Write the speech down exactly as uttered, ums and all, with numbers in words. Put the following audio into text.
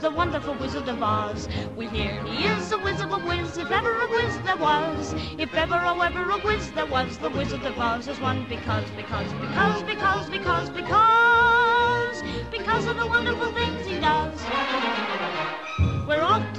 the wonderful Wizard of Oz. We hear he is a whiz of a whiz, if ever a whiz there was. If ever, oh, ever a whiz there was, the Wizard of Oz is one because, because, because, because, because, because, because of the wonderful things he does. We're off